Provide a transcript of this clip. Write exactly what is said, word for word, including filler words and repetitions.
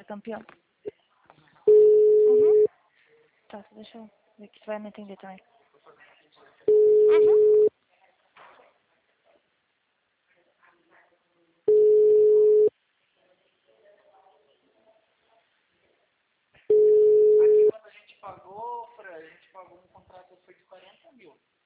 campeão. Uhum. Tá, deixa eu ver que você vai me entender também. Uhum. Aqui quando a gente pagou, Fred, a gente pagou um contrato foi de quarenta mil.